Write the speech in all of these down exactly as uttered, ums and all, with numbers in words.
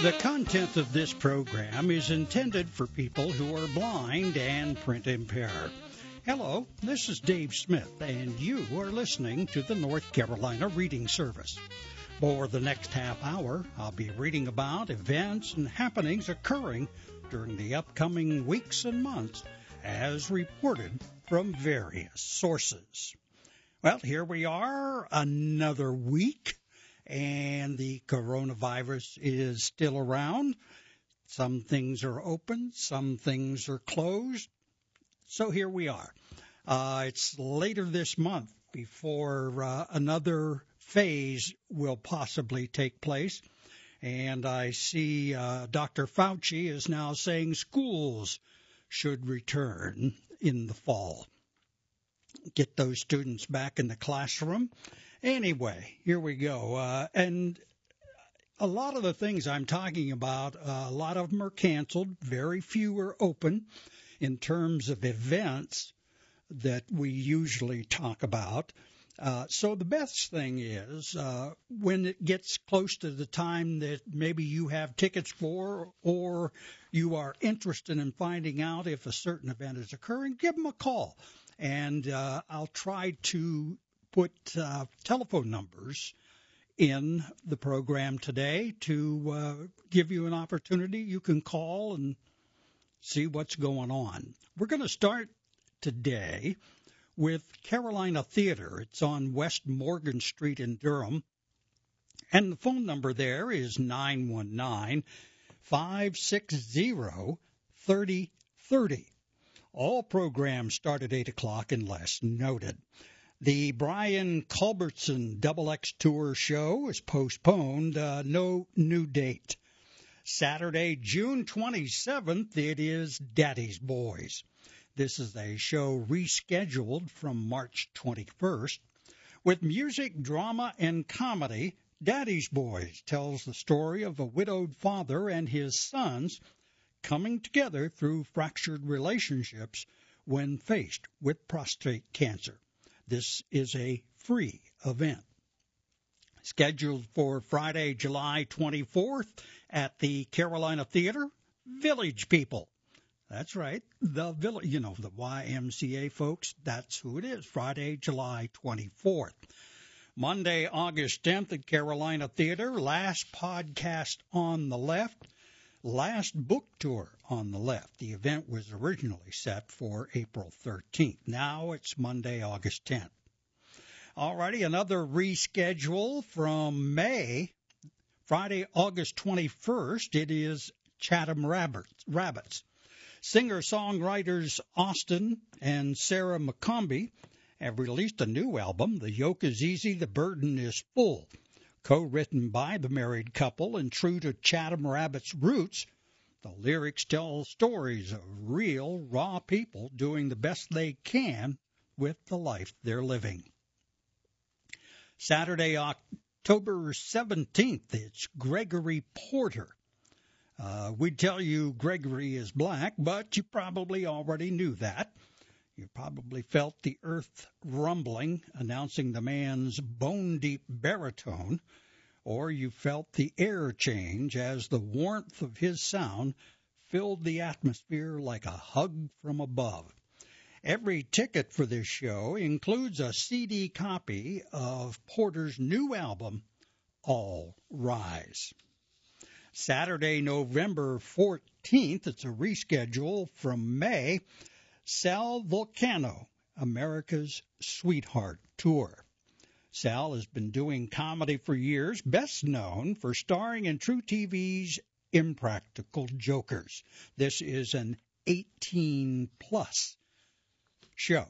The content of this program is intended for people who are blind and print impaired. Hello, this is Dave Smith, and you are listening to the North Carolina Reading Service. For the next half hour, I'll be reading about events and happenings occurring during the upcoming weeks and months, as reported from various sources. Well, here we are, another week. And the coronavirus is still around. Some things are open, some things are closed. So here we are. Uh, it's later this month before uh, another phase will possibly take place. And I see uh, Doctor Fauci is now saying schools should return in the fall. Get those students back in the classroom. Anyway, here we go. Uh, and a lot of the things I'm talking about, uh, a lot of them are canceled. Very few are open in terms of events that we usually talk about. Uh, so the best thing is uh, when it gets close to the time that maybe you have tickets for or you are interested in finding out if a certain event is occurring, give them a call. And uh, I'll try to put uh, telephone numbers in the program today to uh, give you an opportunity. You can call and see what's going on. We're going to start today with Carolina Theater. It's on West Morgan Street in Durham. And the phone number there is nine one nine, five six zero, three zero three zero. All programs start at eight o'clock unless noted. The Brian Culbertson Double X Tour show is postponed. Uh, no new date. Saturday, June twenty-seventh, it is Daddy's Boys. This is a show rescheduled from March twenty-first. With music, drama, and comedy, Daddy's Boys tells the story of a widowed father and his sons coming together through fractured relationships when faced with prostate cancer. This is a free event. Scheduled for Friday, July twenty-fourth at the Carolina Theater, Village People. That's right, the village, you know, the Y M C A folks, that's who it is, Friday, July twenty-fourth. Monday, August tenth at Carolina Theater, Last Podcast on the Left. Last Book Tour on the Left. The event was originally set for April thirteenth. Now it's Monday, August tenth. All righty, another reschedule from May. Friday, August twenty-first, it is Chatham Rabbits. Singer-songwriters Austin and Sarah McCombie have released a new album, The Yoke is Easy, The Burden is Full. Co-written by the married couple and true to Chatham Rabbit's roots, the lyrics tell stories of real, raw people doing the best they can with the life they're living. Saturday, October seventeenth, it's Gregory Porter. Uh, we'd tell you Gregory is black, but you probably already knew that. You probably felt the earth rumbling, announcing the man's bone-deep baritone, or you felt the air change as the warmth of his sound filled the atmosphere like a hug from above. Every ticket for this show includes a C D copy of Porter's new album, All Rise. Saturday, November fourteenth, it's a reschedule from May, Sal Vulcano, America's Sweetheart Tour. Sal has been doing comedy for years, best known for starring in True T V's Impractical Jokers. This is an eighteen-plus show.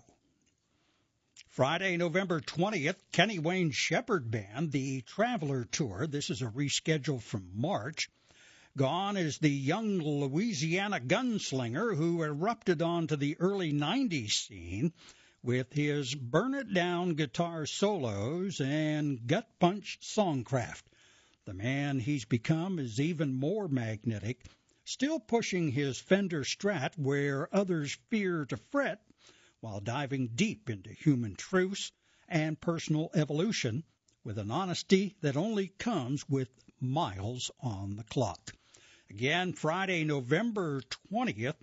Friday, November twentieth, Kenny Wayne Shepherd Band, the Traveler Tour. This is a reschedule from March. Gone is the young Louisiana gunslinger who erupted onto the early nineties scene with his burn-it-down guitar solos and gut-punch songcraft. The man he's become is even more magnetic, still pushing his Fender Strat where others fear to fret, while diving deep into human truths and personal evolution with an honesty that only comes with miles on the clock. Again, Friday, November twentieth,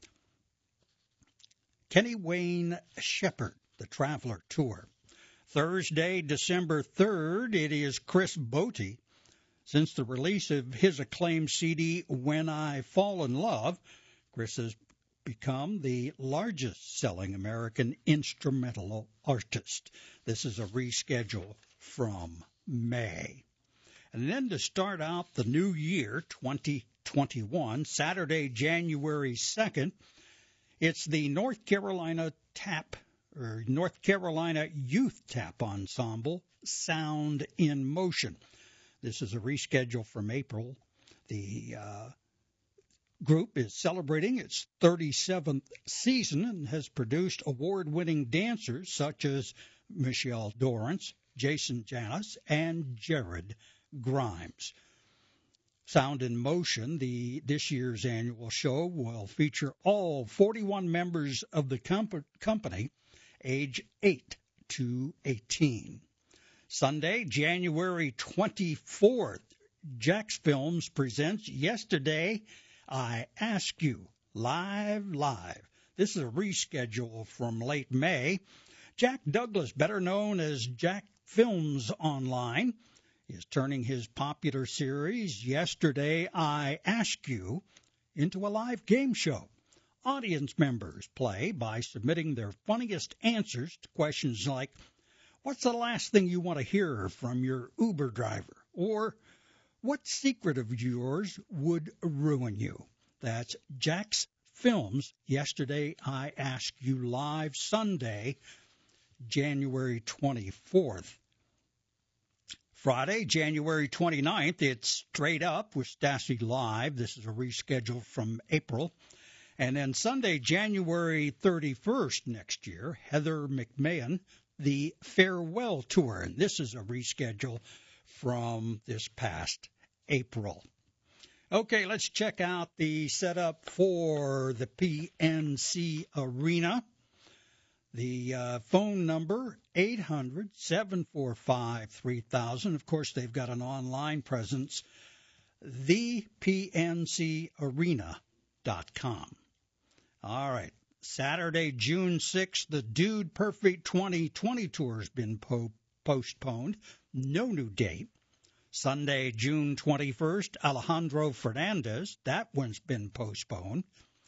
Kenny Wayne Shepherd, the Traveler Tour. Thursday, December third, it is Chris Botti. Since the release of his acclaimed C D, When I Fall in Love, Chris has become the largest-selling American instrumental artist. This is a reschedule from May. And then to start out the new year, twenty twenty-one, Saturday, January second, it's the North Carolina Tap, or North Carolina Youth Tap Ensemble, Sound in Motion. This is a reschedule from April. The uh, group is celebrating its thirty-seventh season and has produced award-winning dancers such as Michelle Dorrance, Jason Janis, and Jared Grimes. Sound in Motion, the this year's annual show, will feature all forty-one members of the comp- company, age eight to eighteen. Sunday, January twenty-fourth, Jax Films presents Yesterday I Ask You, live, live. This is a reschedule from late May. Jack Douglas, better known as Jack Films Online, is turning his popular series, Yesterday I Ask You, into a live game show. Audience members play by submitting their funniest answers to questions like, what's the last thing you want to hear from your Uber driver? Or, what secret of yours would ruin you? That's Jax Films, Yesterday I Ask You, live Sunday, January twenty-fourth. Friday, January twenty-ninth, it's Straight Up with Stassi Live. This is a reschedule from April. And then Sunday, January thirty-first next year, Heather McMahon, the Farewell Tour. And this is a reschedule from this past April. Okay, let's check out the setup for the P N C Arena. The uh, phone number, eight hundred, seven four five, three thousand. Of course, they've got an online presence, the p n c arena dot com. All right, Saturday, June sixth, the Dude Perfect twenty twenty tour has been po- postponed. No new date. Sunday, June twenty-first, Alejandro Fernandez. That one's been postponed.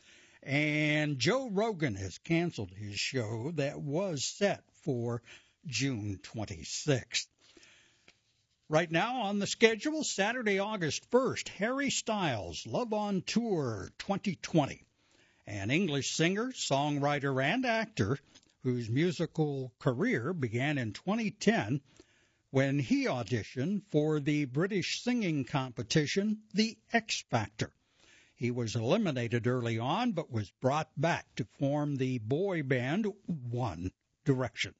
And Joe Rogan has canceled his show that was set for June twenty-sixth. Right now on the schedule, Saturday, August first, Harry Styles, Love on Tour twenty twenty. An English singer, songwriter, and actor whose musical career began in twenty ten when he auditioned for the British singing competition, The X Factor. He was eliminated early on, but was brought back to form the boy band One Direction.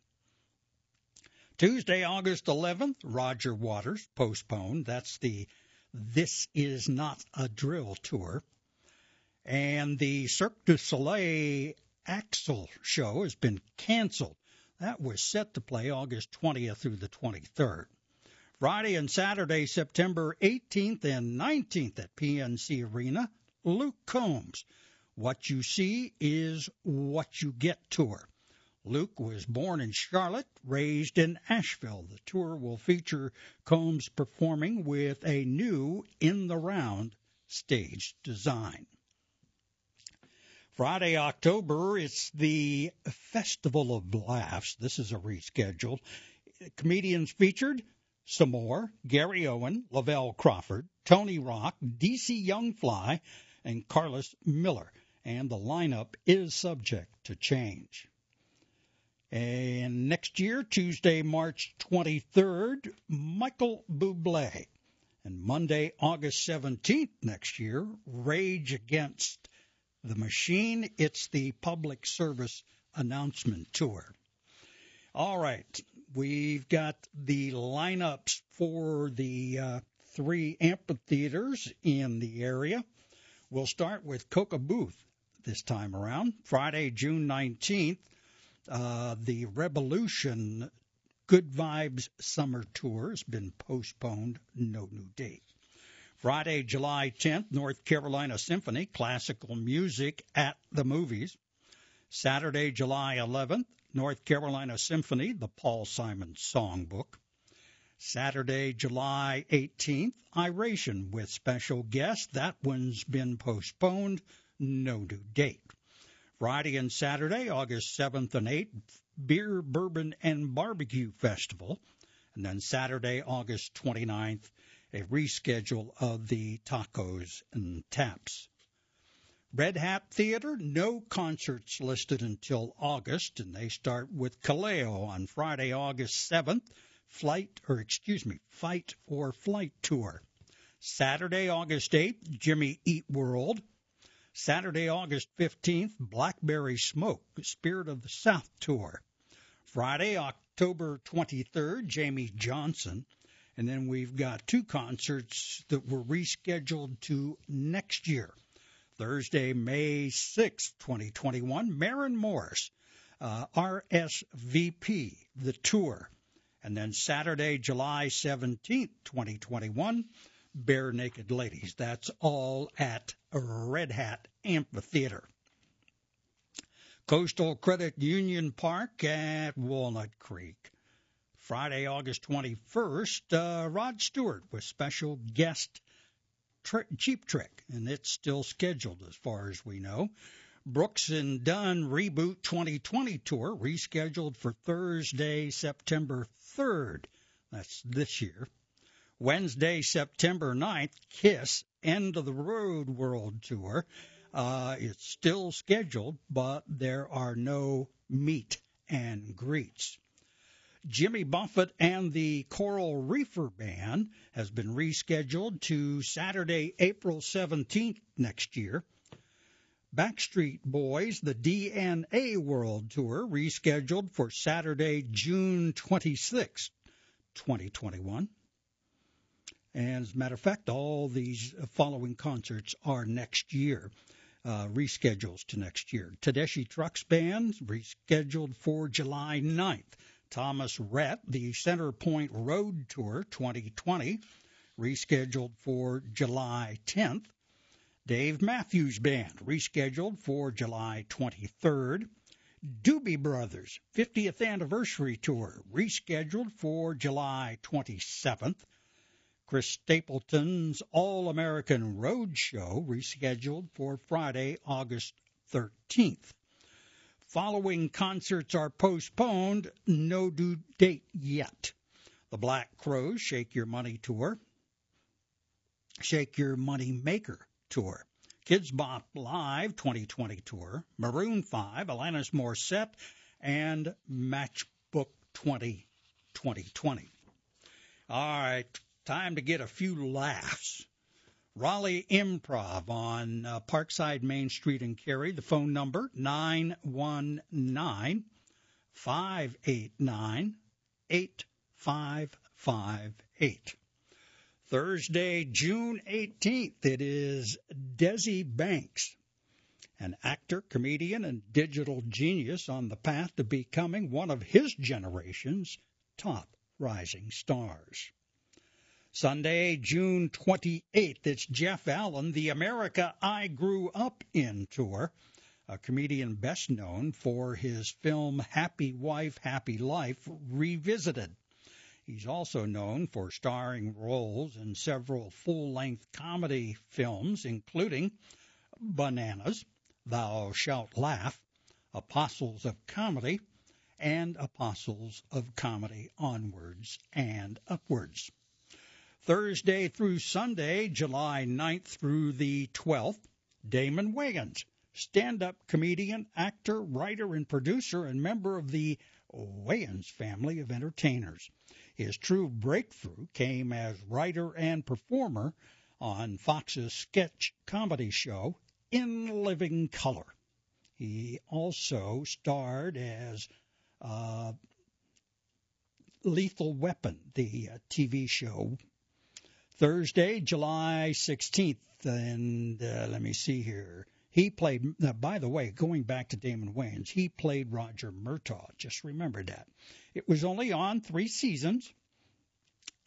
Tuesday, August eleventh, Roger Waters, postponed. That's the This Is Not a Drill tour. And the Cirque du Soleil Axel show has been canceled. That was set to play August twentieth through the twenty-third. Friday and Saturday, September eighteenth and nineteenth at P N C Arena, Luke Combs, What You See is What You Get tour. Luke was born in Charlotte, raised in Asheville. The tour will feature Combs performing with a new In the Round stage design. Friday, October, it's the Festival of Laughs. This is a reschedule. Comedians featured, some more, Gary Owen, Lavelle Crawford, Tony Rock, D C Youngfly, and Carlos Miller. And the lineup is subject to change. And next year, Tuesday, March twenty-third, Michael Bublé. And Monday, August seventeenth next year, Rage Against the Machine. It's the Public Service Announcement Tour. All right, we've got the lineups for the uh, three amphitheaters in the area. We'll start with Coca Booth this time around. Friday, June nineteenth, uh, the Revolution Good Vibes Summer Tour has been postponed. No new date. Friday, July tenth, North Carolina Symphony, classical music at the movies. Saturday, July eleventh, North Carolina Symphony, the Paul Simon Songbook. Saturday, July eighteenth, Iration with special guest. That one's been postponed. No due date. Friday and Saturday, August seventh and eighth, Beer, Bourbon, and Barbecue Festival. And then Saturday, August twenty-ninth, a reschedule of the Tacos and Taps. Red Hat Theater, no concerts listed until August, and they start with Kaleo on Friday, August seventh. Flight, or excuse me, Fight or Flight Tour. Saturday, August eighth, Jimmy Eat World. Saturday, August fifteenth, Blackberry Smoke, Spirit of the South Tour. Friday, October twenty-third, Jamie Johnson. And then we've got two concerts that were rescheduled to next year. Thursday, May sixth, twenty twenty-one, Maren Morris, uh, R S V P, the tour. And then Saturday, July seventeenth, twenty twenty-one, Bare Naked Ladies. That's all at Red Hat Amphitheater. Coastal Credit Union Park at Walnut Creek. Friday, August twenty-first, uh, Rod Stewart with special guest tri- Cheap Trick, and it's still scheduled as far as we know. Brooks and Dunn Reboot twenty twenty Tour, rescheduled for Thursday, September third. That's this year. Wednesday, September ninth, Kiss End of the Road World Tour. Uh, it's still scheduled, but there are no meet and greets. Jimmy Buffett and the Coral Reefer Band has been rescheduled to Saturday, April seventeenth next year. Backstreet Boys, the D N A World Tour, rescheduled for Saturday, June twenty-sixth, twenty twenty-one. And as a matter of fact, all these following concerts are next year, uh, reschedules to next year. Tedeschi Trucks Band, rescheduled for July ninth. Thomas Rhett, the Center Point Road Tour twenty twenty, rescheduled for July tenth. Dave Matthews Band, rescheduled for July twenty-third. Doobie Brothers, fiftieth Anniversary Tour, rescheduled for July twenty-seventh. Chris Stapleton's All-American Road Show, rescheduled for Friday, August thirteenth. Following concerts are postponed, no due date yet. The Black Crowes Shake Your Money Tour, Shake Your Money Maker Tour, Kids Bop Live twenty twenty Tour, Maroon five, Alanis Morissette, and Matchbook twenty twenty. All right, time to get a few laughs. Raleigh Improv on uh, Parkside Main Street in Cary. The phone number, nine one nine, five eight nine, eight five five eight. Thursday, June eighteenth, it is Desi Banks, an actor, comedian, and digital genius on the path to becoming one of his generation's top rising stars. Sunday, June twenty-eighth, it's Jeff Allen, the America I Grew Up In tour, a comedian best known for his film Happy Wife, Happy Life Revisited. He's also known for starring roles in several full-length comedy films, including Bananas, Thou Shalt Laugh, Apostles of Comedy, and Apostles of Comedy Onwards and Upwards. Thursday through Sunday, July ninth through the twelfth, Damon Wayans, stand-up comedian, actor, writer, and producer, and member of the Wayans family of entertainers. His true breakthrough came as writer and performer on Fox's sketch comedy show In Living Color. He also starred as uh, Lethal Weapon, the uh, T V show. Thursday, July sixteenth, and uh, let me see here. He played, uh, by the way, going back to Damon Wayans, he played Roger Murtaugh. Just remember that. It was only on three seasons.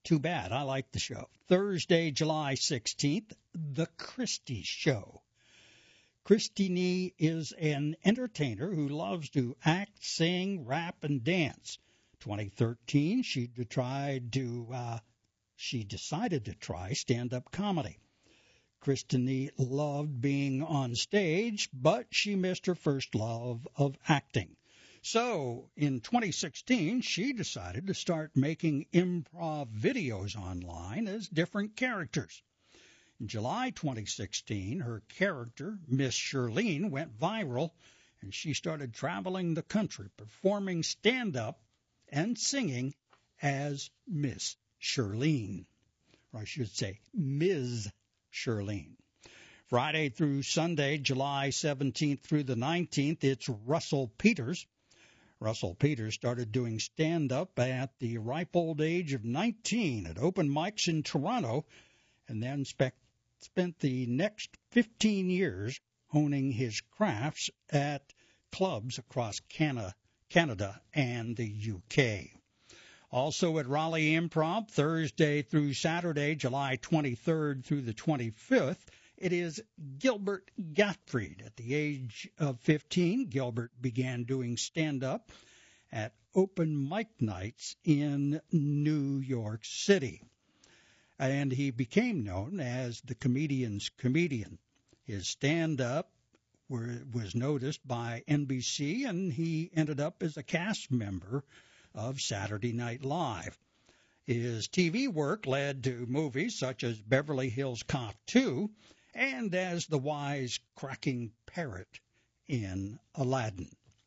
Too bad. I like the show. Thursday, July sixteenth, The Christie Show. Christie Nee is an entertainer who loves to act, sing, rap, and dance. twenty thirteen, she tried to, uh, she decided to try stand-up comedy. Christie Nee loved being on stage, but she missed her first love of acting. So, in twenty sixteen, she decided to start making improv videos online as different characters. In July twenty sixteen, her character, Miss Shirlene, went viral, and she started traveling the country, performing stand-up and singing as Miss Shirlene. Or I should say, Miz Shirlene. Friday through Sunday, July seventeenth through the nineteenth, it's Russell Peters. Russell Peters started doing stand-up at the ripe old age of nineteen at open mics in Toronto, and then spe- spent the next fifteen years honing his crafts at clubs across Canada, Canada and the U K. Also at Raleigh Improv, Thursday through Saturday, July twenty-third through the twenty-fifth, it is Gilbert Gottfried. At the age of fifteen, Gilbert began doing stand-up at open mic nights in New York City. And he became known as the comedian's comedian. His stand-up were, was noticed by N B C, and he ended up as a cast member of Saturday Night Live. His T V work led to movies such as Beverly Hills Cop two and as the wise-cracking parrot in Aladdin.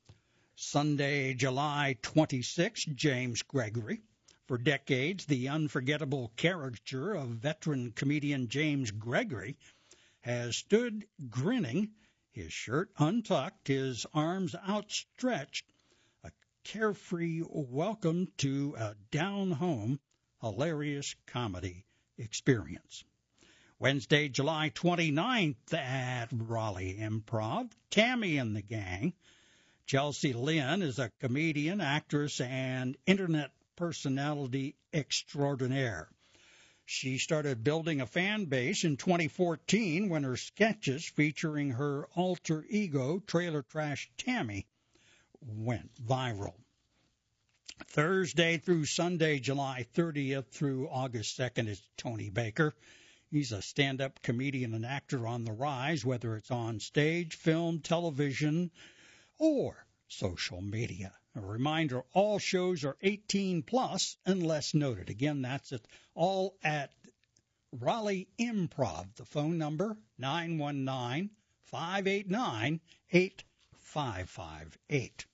Sunday, July twenty-sixth, James Gregory. For decades, the unforgettable caricature of veteran comedian James Gregory has stood grinning, his shirt untucked, his arms outstretched, a carefree welcome to a down-home, hilarious comedy experience. Wednesday, July twenty-ninth at Raleigh Improv, Tammy and the Gang. Chelsea Lynn is a comedian, actress, and internet personality extraordinaire. She started building a fan base in twenty fourteen when her sketches featuring her alter ego, Trailer Trash Tammy, went viral. Thursday through Sunday, July thirtieth through August second, is Tony Baker. He's a stand-up comedian and actor on the rise, whether it's on stage, film, television, or social media. A reminder, all shows are eighteen plus unless noted. Again, that's it, all at Raleigh Improv. The phone number, nine one nine, five eight nine, eight five five eight.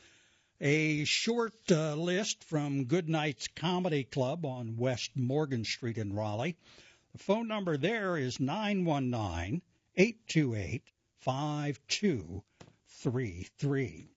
A short uh, list from Goodnight's Comedy Club on West Morgan Street in Raleigh. The phone number there is nine one nine, eight two eight, five two three three.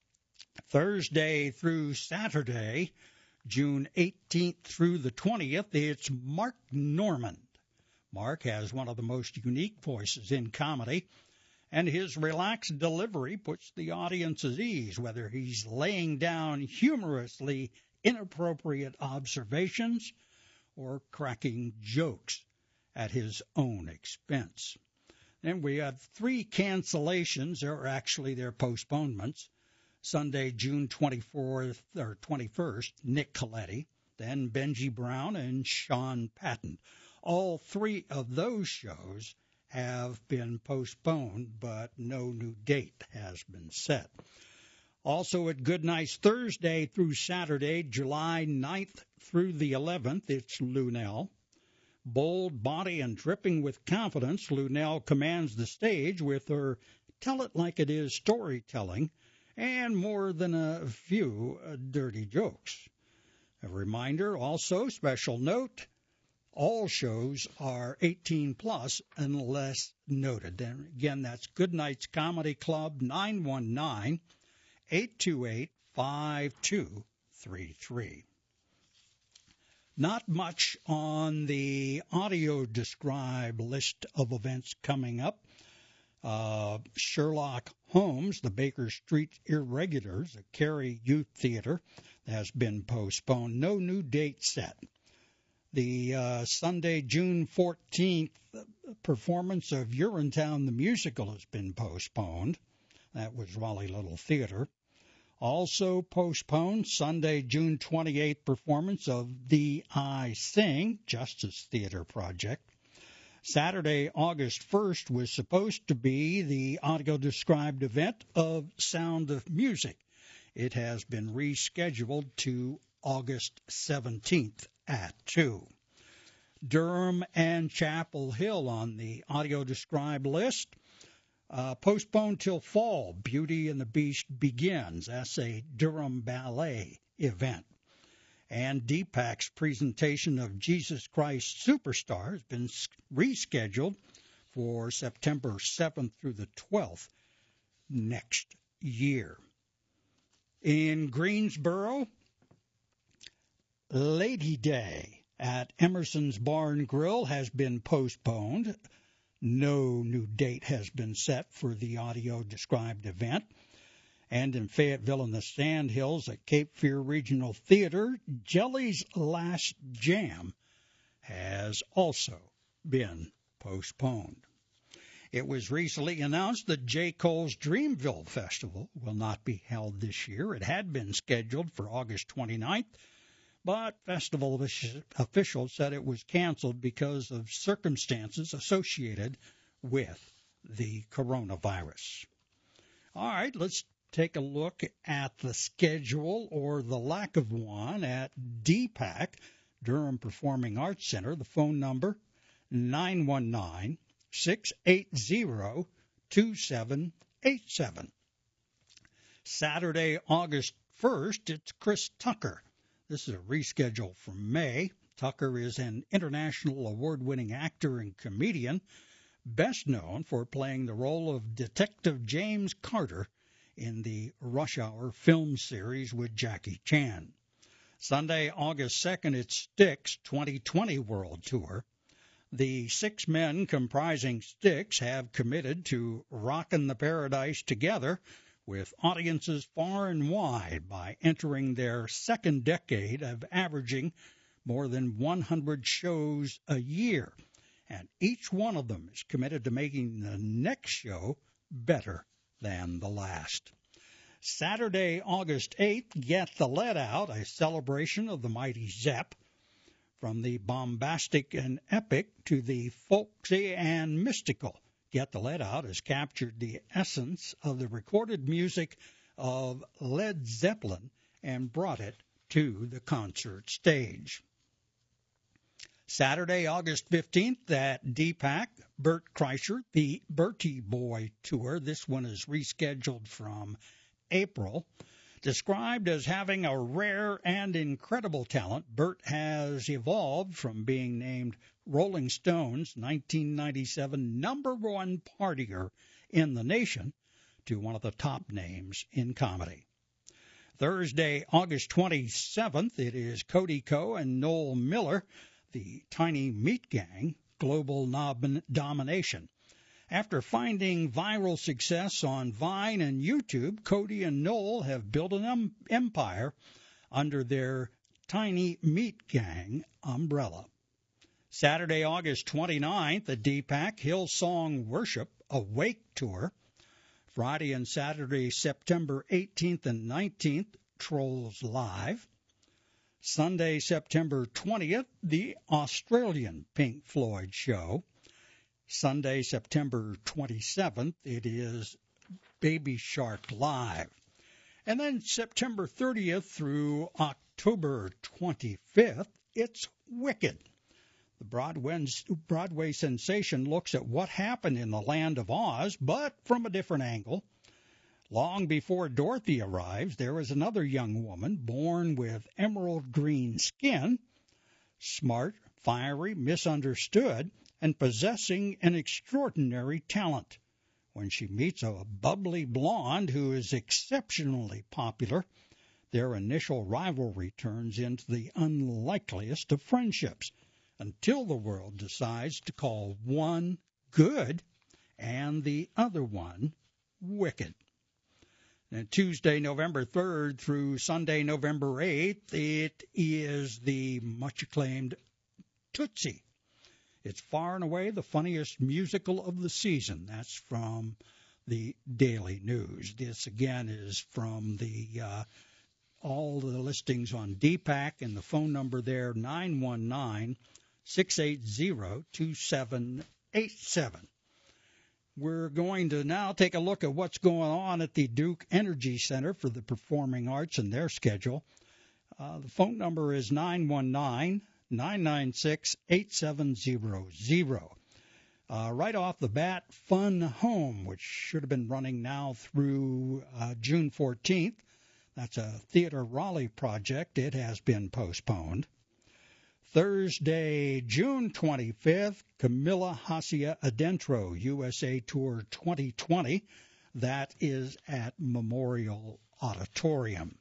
Thursday through Saturday, June eighteenth through the twentieth, it's Mark Normand. Mark has one of the most unique voices in comedy, and his relaxed delivery puts the audience at ease, whether he's laying down humorously inappropriate observations or cracking jokes at his own expense. Then we have three cancellations, or actually they're postponements. Sunday, June twenty-fourth or twenty-first, Nick Coletti, then Benji Brown and Sean Patton. All three of those shows have been postponed, but no new date has been set. Also at Goodnight's, Thursday through Saturday, July ninth through the eleventh, it's Lunel. Bold, body, and dripping with confidence, Lunel commands the stage with her tell-it-like-it-is storytelling and more than a few uh, dirty jokes. A reminder, also, special note, all shows are eighteen plus unless noted. And again, that's Goodnight's Comedy Club, nine one nine, eight two eight, five two three three. Not much on the audio describe list of events coming up. Uh, Sherlock Holmes, the Baker Street Irregulars, a Cary Youth Theater, has been postponed. No new date set. the uh, Sunday, June fourteenth performance of Urinetown the Musical has been postponed. That was Raleigh Little Theater. Also postponed Sunday, June twenty-eighth performance of The I Sing, Justice Theater Project. Saturday, August first was supposed to be the audio-described event of Sound of Music. It has been rescheduled to August seventeenth at two. Durham and Chapel Hill on the audio-described list. Uh, postponed till fall, Beauty and the Beast Begins. That's a Durham Ballet event. And Deepak's presentation of Jesus Christ Superstar has been rescheduled for September seventh through the twelfth next year. In Greensboro, Lady Day at Emerson's Barn Grill has been postponed. No new date has been set for the audio-described event. And in Fayetteville in the Sandhills at Cape Fear Regional Theater, Jelly's Last Jam has also been postponed. It was recently announced that J. Cole's Dreamville Festival will not be held this year. It had been scheduled for August twenty-ninth, but festival officials said it was canceled because of circumstances associated with the coronavirus. All right, let's take a look at the schedule, or the lack of one, at D PAC, Durham Performing Arts Center. The phone number, nine one nine, six eight zero, two seven eight seven. Saturday, August first, it's Chris Tucker. This is a reschedule from May. Tucker is an international award-winning actor and comedian, best known for playing the role of Detective James Carter in the Rush Hour film series with Jackie Chan. Sunday, August second, it's Styx twenty twenty World Tour. The six men comprising Styx have committed to rockin' the paradise together with audiences far and wide by entering their second decade of averaging more than one hundred shows a year. And each one of them is committed to making the next show better than the last. Saturday, August eighth, Get the Lead Out, a celebration of the mighty Zepp. From the bombastic and epic to the folksy and mystical, Get the Lead Out has captured the essence of the recorded music of Led Zeppelin and brought it to the concert stage. Saturday, August fifteenth, at D PAC, Bert Kreischer, the Bertie Boy Tour. This one is rescheduled from April. Described as having a rare and incredible talent, Bert has evolved from being named Rolling Stone's nineteen ninety-seven number one partier in the nation to one of the top names in comedy. Thursday, August twenty-seventh, it is Cody Ko and Noel Miller, the Tiny Meat Gang, Global Nob- Domination. After finding viral success on Vine and YouTube, Cody and Noel have built an um, empire under their Tiny Meat Gang umbrella. Saturday, August twenty-ninth, at D PAC, Hillsong Worship Awake Tour. Friday and Saturday, September eighteenth and nineteenth, Trolls Live. Sunday, September twentieth, the Australian Pink Floyd Show. Sunday, September twenty-seventh, it is Baby Shark Live. And then September thirtieth through October twenty-fifth, it's Wicked. The Broadway, Broadway sensation looks at what happened in the land of Oz, but from a different angle. Long before Dorothy arrives, there is another young woman born with emerald green skin, smart, fiery, misunderstood, and possessing an extraordinary talent. When she meets a bubbly blonde who is exceptionally popular, their initial rivalry turns into the unlikeliest of friendships, until the world decides to call one good and the other one wicked. And Tuesday, November third through Sunday, November eighth, it is the much-acclaimed Tootsie. It's far and away the funniest musical of the season. That's from the Daily News. This, again, is from the uh, all the listings on D PAC, and the phone number there, nine one nine, six eight zero, two seven eight seven. We're going to now take a look at what's going on at the Duke Energy Center for the Performing Arts and their schedule. Uh, the phone number is nine one nine, nine nine six, eight seven zero zero. Uh, right off the bat, Fun Home, which should have been running now through uh, June fourteenth. That's a Theater Raleigh project. It has been postponed. Thursday, June twenty-fifth, Camilla Hacia Adentro U S A Tour twenty twenty. That is at Memorial Auditorium.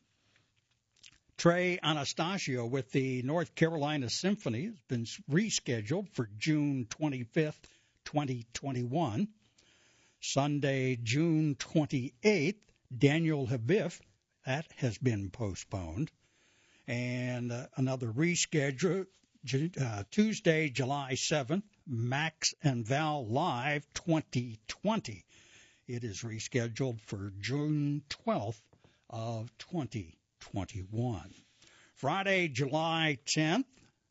Trey Anastasio with the North Carolina Symphony has been rescheduled for June twenty-fifth, twenty twenty-one. Sunday, June twenty-eighth, Daniel Habif, that has been postponed. And uh, another reschedule, uh, Tuesday, July seventh, Max and Val Live twenty twenty. It is rescheduled for June twelfth of twenty twenty-one. Friday, July tenth,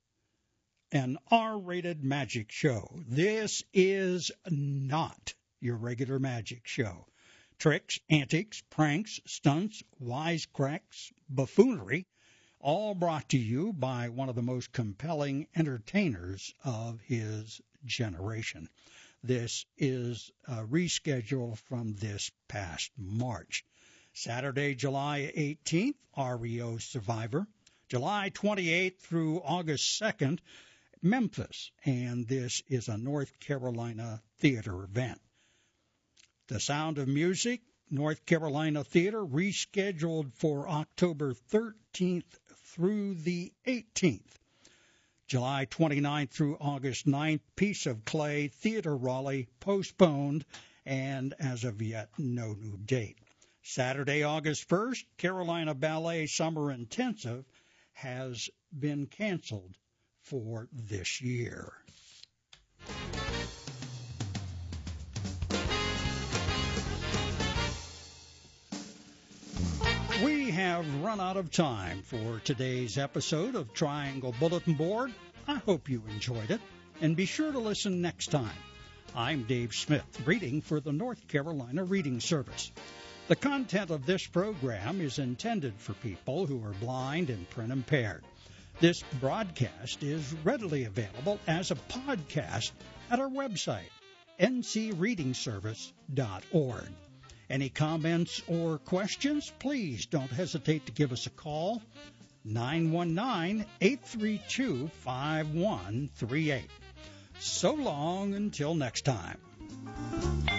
an R-rated magic show. This is not your regular magic show. Tricks, antics, pranks, stunts, wisecracks, buffoonery, all brought to you by one of the most compelling entertainers of his generation. This is a reschedule from this past March. Saturday, July eighteenth, R E O Survivor. July twenty-eighth through August second, Memphis, and this is a North Carolina theater event. The Sound of Music, North Carolina Theater, rescheduled for October thirteenth through the eighteenth. July twenty-ninth through August ninth, Piece of Clay, Theater Raleigh, postponed, and as of yet, no new date. Saturday, August first, Carolina Ballet Summer Intensive has been canceled for this year. We have run out of time for today's episode of Triangle Bulletin Board. I hope you enjoyed it, and be sure to listen next time. I'm Dave Smith, reading for the North Carolina Reading Service. The content of this program is intended for people who are blind and print impaired. This broadcast is readily available as a podcast at our website, n c reading service dot org. Any comments or questions, please don't hesitate to give us a call, nine one nine, eight three two, five one three eight. So long until next time.